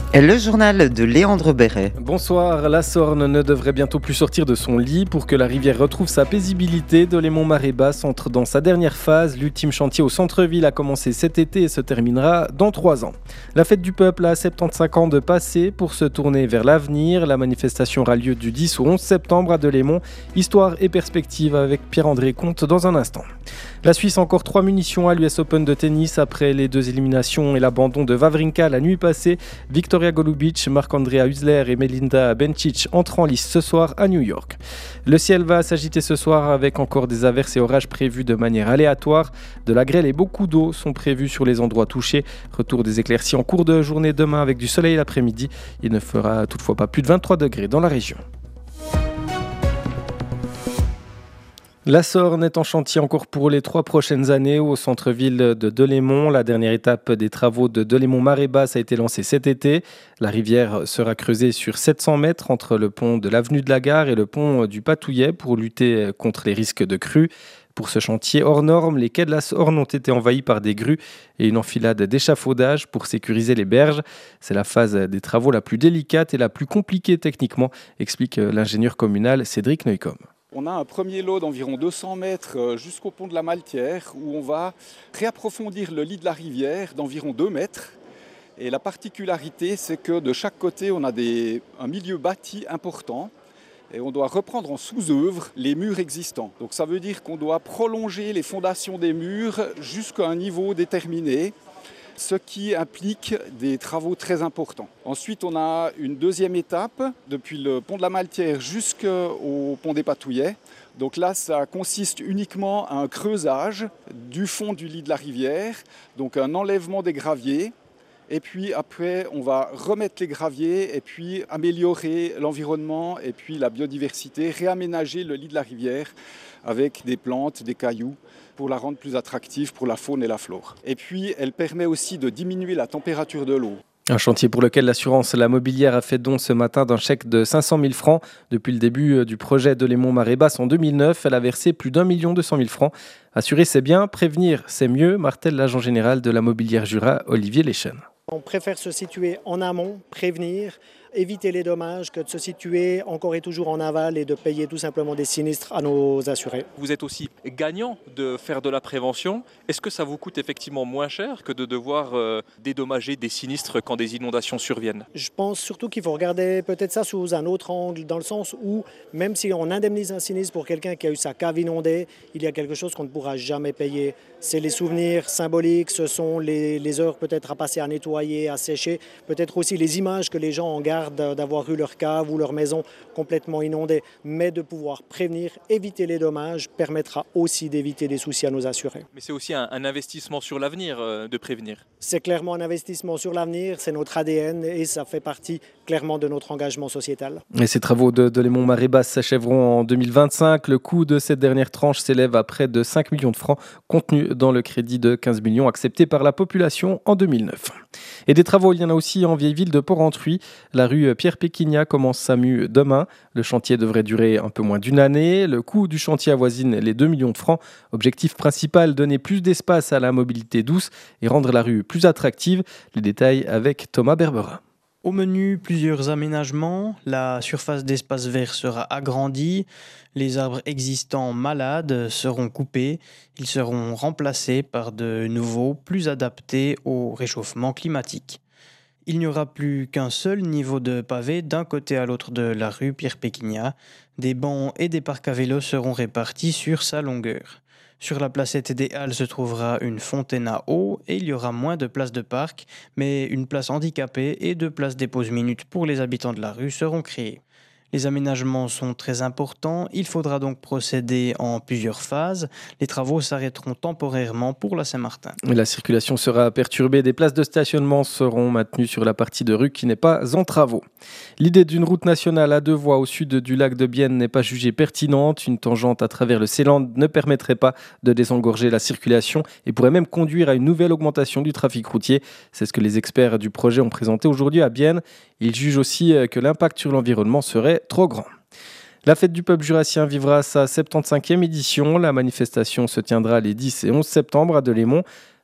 Et le journal de Léandre Béret. Bonsoir, la Sorne ne devrait bientôt plus sortir de son lit pour que la rivière retrouve sa paisibilité. Delémont Marée Basse entre dans sa dernière phase. L'ultime chantier au centre-ville a commencé cet été et se terminera dans 3 ans. La fête du peuple a 75 ans de passé pour se tourner vers l'avenir. La manifestation aura lieu du 10 au 11 septembre à Delémont. Histoire et perspective avec Pierre-André Comte dans un instant. La Suisse a encore 3 munitions à l'US Open de tennis après les 2 éliminations et l'abandon de Wawrinka la nuit passée. Victoria Golubic, Marc-Andrea Huesler et Melinda Bencic entrent en lice ce soir à New York. Le ciel va s'agiter ce soir avec encore des averses et orages prévus de manière aléatoire. De la grêle et beaucoup d'eau sont prévus sur les endroits touchés. Retour des éclaircies en cours de journée demain avec du soleil l'après-midi. Il ne fera toutefois pas plus de 23 degrés dans la région. La Sorne est en chantier encore pour les 3 prochaines années au centre-ville de Delémont. La dernière étape des travaux de Delémont Marée Basse a été lancée cet été. La rivière sera creusée sur 700 mètres entre le pont de l'avenue de la Gare et le pont du Patouillet pour lutter contre les risques de crue. Pour ce chantier hors norme, les quais de la Sorne ont été envahis par des grues et une enfilade d'échafaudage pour sécuriser les berges. C'est la phase des travaux la plus délicate et la plus compliquée techniquement, explique l'ingénieur communal Cédric Neucom. On a un premier lot d'environ 200 mètres jusqu'au pont de la Maltière où on va réapprofondir le lit de la rivière d'environ 2 mètres. Et la particularité, c'est que de chaque côté, on a un milieu bâti important et on doit reprendre en sous-œuvre les murs existants. Donc ça veut dire qu'on doit prolonger les fondations des murs jusqu'à un niveau déterminé, ce qui implique des travaux très importants. Ensuite, on a une deuxième étape, depuis le pont de la Maltière jusqu'au pont des Patouillets. Donc là, ça consiste uniquement à un creusage du fond du lit de la rivière, donc un enlèvement des graviers. Et puis après, on va remettre les graviers et puis améliorer l'environnement et puis la biodiversité, réaménager le lit de la rivière avec des plantes, des cailloux, pour la rendre plus attractive pour la faune et la flore. Et puis, elle permet aussi de diminuer la température de l'eau. Un chantier pour lequel l'assurance La Mobilière a fait don ce matin d'un chèque de 500 000 francs. Depuis le début du projet Delémont Marée Basse en 2009, elle a versé plus d'1 200 000 francs. Assurer, c'est bien, prévenir, c'est mieux, martèle l'agent général de La Mobilière Jura, Olivier Lechen. On préfère se situer en amont, prévenir, éviter les dommages que de se situer encore et toujours en aval et de payer tout simplement des sinistres à nos assurés. Vous êtes aussi gagnant de faire de la prévention. Est-ce que ça vous coûte effectivement moins cher que de devoir dédommager des sinistres quand des inondations surviennent ? Je pense surtout qu'il faut regarder peut-être ça sous un autre angle, dans le sens où même si on indemnise un sinistre pour quelqu'un qui a eu sa cave inondée, il y a quelque chose qu'on ne pourra jamais payer. C'est les souvenirs symboliques, ce sont les heures peut-être à passer à nettoyer, à sécher, peut-être aussi les images que les gens en gardent d'avoir eu leur cave ou leur maison complètement inondée. Mais de pouvoir prévenir, éviter les dommages, permettra aussi d'éviter des soucis à nos assurés. Mais c'est aussi un investissement sur l'avenir de prévenir. C'est clairement un investissement sur l'avenir, c'est notre ADN et ça fait partie clairement de notre engagement sociétal. Et ces travaux de Delémont Marée Basse s'achèveront en 2025. Le coût de cette dernière tranche s'élève à près de 5 millions de francs, contenu dans le crédit de 15 millions accepté par la population en 2009. Et des travaux, il y en a aussi en vieille ville de Port-Rentruy. La rue Pierre-Péquignat commence sa mue demain. Le chantier devrait durer un peu moins d'1 année. Le coût du chantier avoisine les 2 millions de francs. Objectif principal, donner plus d'espace à la mobilité douce et rendre la rue plus attractive. Les détails avec Thomas Berbera. Au menu, plusieurs aménagements. La surface d'espace vert sera agrandie. Les arbres existants malades seront coupés. Ils seront remplacés par de nouveaux, plus adaptés au réchauffement climatique. Il n'y aura plus qu'un seul niveau de pavé d'un côté à l'autre de la rue Pierre-Péquignat. Des bancs et des parcs à vélo seront répartis sur sa longueur. Sur la placette des Halles se trouvera une fontaine à eau et il y aura moins de places de parc, mais une place handicapée et 2 places des pauses minutes pour les habitants de la rue seront créées. Les aménagements sont très importants, il faudra donc procéder en plusieurs phases. Les travaux s'arrêteront temporairement pour la Saint-Martin. La circulation sera perturbée, des places de stationnement seront maintenues sur la partie de rue qui n'est pas en travaux. L'idée d'une route nationale à 2 voies au sud du lac de Bienne n'est pas jugée pertinente. Une tangente à travers le Seeland ne permettrait pas de désengorger la circulation et pourrait même conduire à une nouvelle augmentation du trafic routier. C'est ce que les experts du projet ont présenté aujourd'hui à Bienne. Ils jugent aussi que l'impact sur l'environnement serait trop grand. La fête du peuple jurassien vivra sa 75e édition. La manifestation se tiendra les 10 et 11 septembre à Delémont.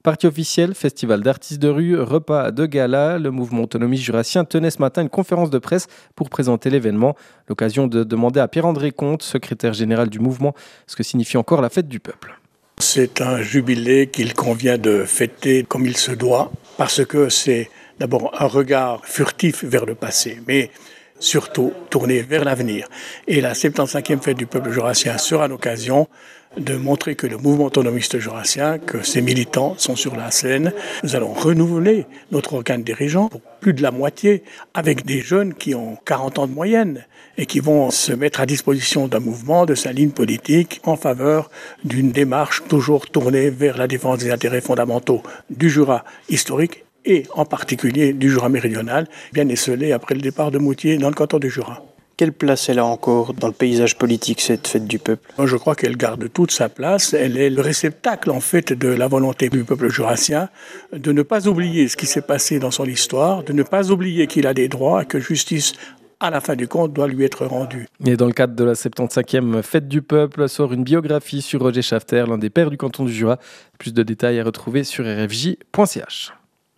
Partie officielle, festival d'artistes de rue, repas de gala. Le mouvement autonomiste jurassien tenait ce matin une conférence de presse pour présenter l'événement. L'occasion de demander à Pierre-André Comte, secrétaire général du mouvement, ce que signifie encore la fête du peuple. C'est un jubilé qu'il convient de fêter comme il se doit, parce que c'est d'abord un regard furtif vers le passé, mais surtout tourné vers l'avenir. Et la 75e fête du peuple jurassien sera l'occasion de montrer que le mouvement autonomiste jurassien, que ses militants sont sur la scène. Nous allons renouveler notre organe dirigeant pour plus de la moitié, avec des jeunes qui ont 40 ans de moyenne et qui vont se mettre à disposition d'un mouvement, de sa ligne politique, en faveur d'une démarche toujours tournée vers la défense des intérêts fondamentaux du Jura historique et en particulier du Jura méridional, bien esselé après le départ de Moutier dans le canton du Jura. Quelle place elle a encore dans le paysage politique, cette fête du peuple ? Je crois qu'elle garde toute sa place. Elle est le réceptacle, en fait, de la volonté du peuple jurassien de ne pas oublier ce qui s'est passé dans son histoire, de ne pas oublier qu'il a des droits et que justice, à la fin du compte, doit lui être rendue. Et dans le cadre de la 75e fête du peuple, sort une biographie sur Roger Schafter, l'un des pères du canton du Jura. Plus de détails à retrouver sur rfj.ch.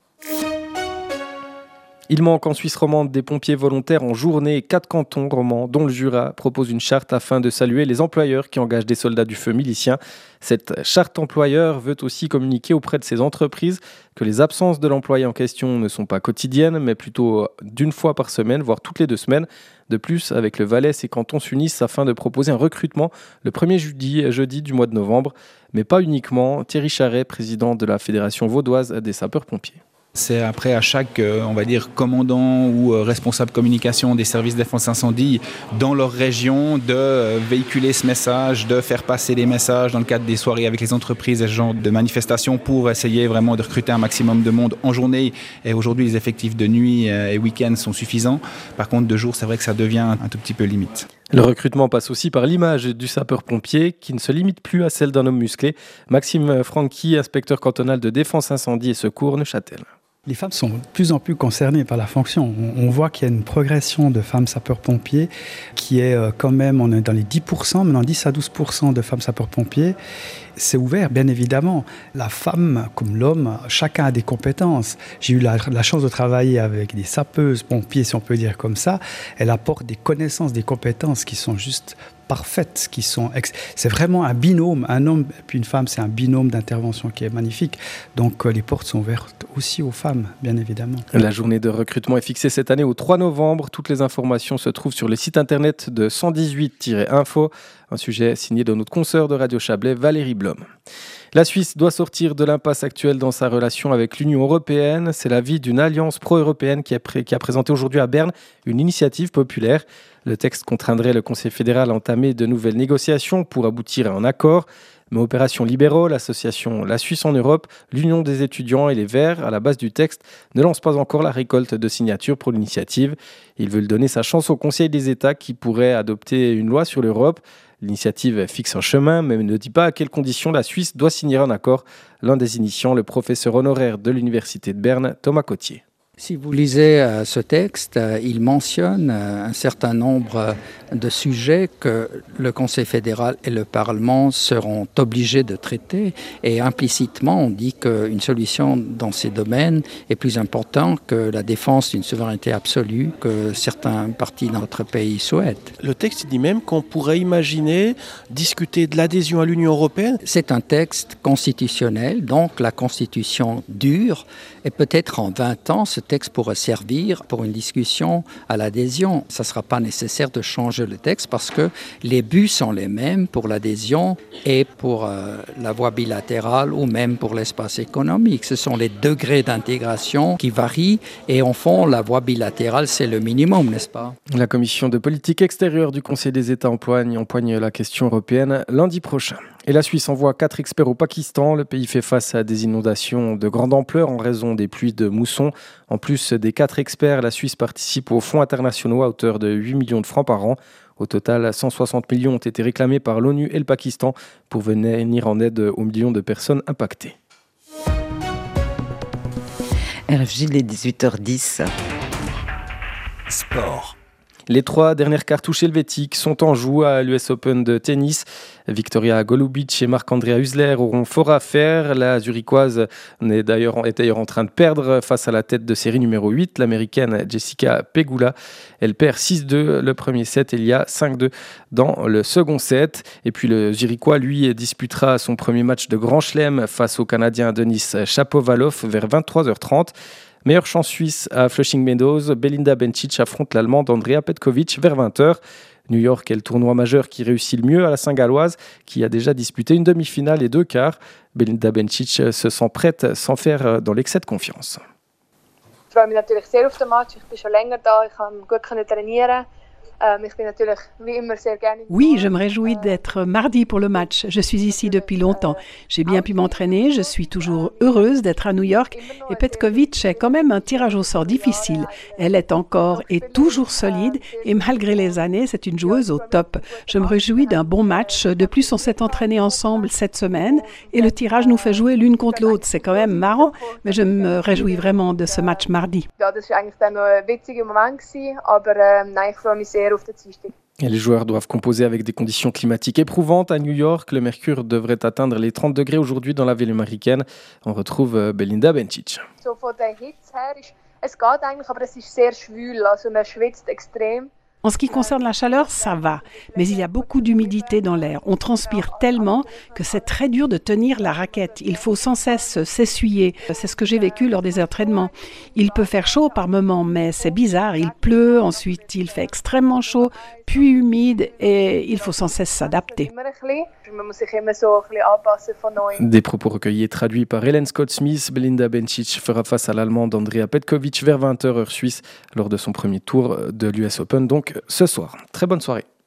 Il manque en Suisse romande des pompiers volontaires en journée. 4 cantons romans, dont le Jura, proposent une charte afin de saluer les employeurs qui engagent des soldats du feu miliciens. Cette charte employeur veut aussi communiquer auprès de ces entreprises que les absences de l'employé en question ne sont pas quotidiennes, mais plutôt d'une fois par semaine, voire toutes les 2 semaines. De plus, avec le Valais, ces cantons s'unissent afin de proposer un recrutement le premier jeudi du mois de novembre, mais pas uniquement. Thierry Charret, président de la Fédération vaudoise des sapeurs-pompiers. C'est après à chaque, on va dire, commandant ou responsable communication des services de défense incendie dans leur région de véhiculer ce message, de faire passer les messages dans le cadre des soirées avec les entreprises et ce genre de manifestations pour essayer vraiment de recruter un maximum de monde en journée. Et aujourd'hui, les effectifs de nuit et week-end sont suffisants. Par contre, de jour, c'est vrai que ça devient un tout petit peu limite. Le recrutement passe aussi par l'image du sapeur-pompier qui ne se limite plus à celle d'un homme musclé. Maxime Franqui, inspecteur cantonal de défense incendie et secours, Neuchâtel. Les femmes sont de plus en plus concernées par la fonction. On voit qu'il y a une progression de femmes sapeurs-pompiers qui est quand même, on est dans les 10%, maintenant 10 à 12% de femmes sapeurs-pompiers. C'est ouvert, bien évidemment. La femme, comme l'homme, chacun a des compétences. J'ai eu la chance de travailler avec des sapeuses-pompiers, si on peut dire comme ça. Elles apportent des connaissances, des compétences qui sont juste parfaites, c'est vraiment un binôme, un homme et puis une femme, c'est un binôme d'intervention qui est magnifique. Donc les portes sont ouvertes aussi aux femmes, bien évidemment. La journée de recrutement est fixée cette année au 3 novembre. Toutes les informations se trouvent sur le site internet de 118-info, un sujet signé de notre consoeur de Radio Chablais, Valérie Blom. La Suisse doit sortir de l'impasse actuelle dans sa relation avec l'Union européenne. C'est l'avis d'une alliance pro-européenne qui a présenté aujourd'hui à Berne une initiative populaire. Le texte contraindrait le Conseil fédéral à entamer de nouvelles négociations pour aboutir à un accord. Mais Opération Libéraux, l'association La Suisse en Europe, l'Union des étudiants et les Verts, à la base du texte, ne lancent pas encore la récolte de signatures pour l'initiative. Ils veulent donner sa chance au Conseil des États qui pourrait adopter une loi sur l'Europe. L'initiative fixe un chemin, mais ne dit pas à quelles conditions la Suisse doit signer un accord. L'un des initiants, le professeur honoraire de l'Université de Berne, Thomas Cotier. Si vous lisez ce texte, il mentionne un certain nombre de sujets que le Conseil fédéral et le Parlement seront obligés de traiter. Et implicitement, on dit qu'une solution dans ces domaines est plus importante que la défense d'une souveraineté absolue que certains partis dans notre pays souhaitent. Le texte dit même qu'on pourrait imaginer discuter de l'adhésion à l'Union européenne. C'est un texte constitutionnel, donc la Constitution dure. Et peut-être en 20 ans, ce texte pourra servir pour une discussion à l'adhésion. Ça ne sera pas nécessaire de changer le texte parce que les buts sont les mêmes pour l'adhésion et pour la voie bilatérale ou même pour l'espace économique. Ce sont les degrés d'intégration qui varient et en fond, la voie bilatérale, c'est le minimum, n'est-ce pas ? La commission de politique extérieure du Conseil des États empoigne la question européenne lundi prochain. Et la Suisse envoie 4 experts au Pakistan. Le pays fait face à des inondations de grande ampleur en raison des pluies de mousson. En plus des 4 experts, la Suisse participe aux fonds internationaux à hauteur de 8 millions de francs par an. Au total, 160 millions ont été réclamés par l'ONU et le Pakistan pour venir en aide aux millions de personnes impactées. RFJ, il est 18h10. Sport. Les 3 dernières cartouches helvétiques sont en joue à l'US Open de tennis. Victoria Golubic et Marc-Andrea Hüsler auront fort à faire. La Zurichoise est d'ailleurs en train de perdre face à la tête de série numéro 8, l'américaine Jessica Pegula. Elle perd 6-2 le premier set et il y a 5-2 dans le second set. Et puis le Zurichois, lui, disputera son premier match de Grand Chelem face au Canadien Denis Shapovalov vers 23h30. Meilleure chance suisse à Flushing Meadows, Belinda Bencic affronte l'Allemande Andrea Petkovic vers 20h. New York est le tournoi majeur qui réussit le mieux à la Saint-Galloise, qui a déjà disputé une demi-finale et 2 quarts. Belinda Bencic se sent prête sans faire dans l'excès de confiance. Ich freue mich natürlich sehr auf den Match. Ich bin schon länger da, ich kann gut trainieren. Ich bin natürlich wie immer sehr gerne. Oui, je me réjouis d'être mardi pour le match. Je suis ici depuis longtemps. J'ai bien pu m'entraîner. Je suis toujours heureuse d'être à New York. Et Petkovic est quand même un tirage au sort difficile. Elle est encore et toujours solide. Et malgré les années, c'est une joueuse au top. Je me réjouis d'un bon match. De plus, on s'est entraîné ensemble cette semaine. Et le tirage nous fait jouer l'une contre l'autre. C'est quand même marrant. Mais je me réjouis vraiment de ce match mardi. Ja, das war eigentlich dann noch ein witziger Moment gewesen, aber nein, ich freue mich sehr auf den Dienstag. Et les joueurs doivent composer avec des conditions climatiques éprouvantes à New York. Le mercure devrait atteindre les 30 degrés aujourd'hui dans la ville américaine. On retrouve Belinda Bencic. So von der Hitze her es geht eigentlich, aber es ist sehr schwül, also man schwitzt extrem. En ce qui concerne la chaleur, ça va, mais il y a beaucoup d'humidité dans l'air. On transpire tellement que c'est très dur de tenir la raquette. Il faut sans cesse s'essuyer. C'est ce que j'ai vécu lors des entraînements. Il peut faire chaud par moments, mais c'est bizarre. Il pleut, ensuite il fait extrêmement chaud, puis humide, et il faut sans cesse s'adapter. Des propos recueillis et traduits par Helen Scott-Smith. Belinda Bencic fera face à l'Allemande Andrea Petkovic vers 20h heure suisse lors de son premier tour de l'US Open, donc ce soir. Très bonne soirée.